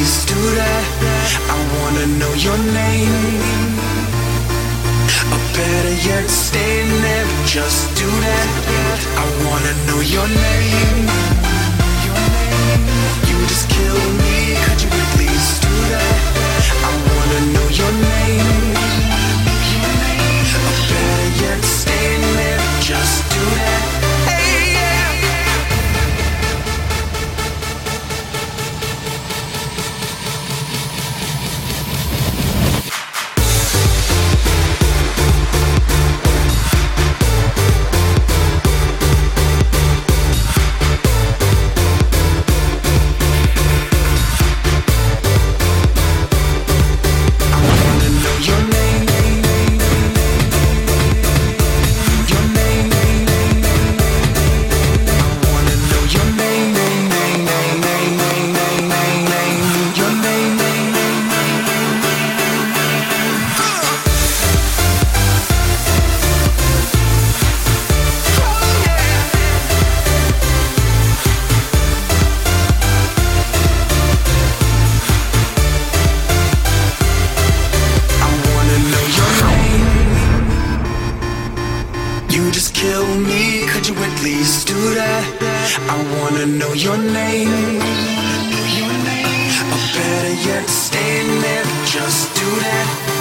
please do that? I wanna know your name. Or better yet, stay there, just do that. I wanna know your name. You just kill me, could you please do that? I wanna know your name. Or better yet, stay there, just do that. Hey, yeah. Or better yet, stay there, just do that.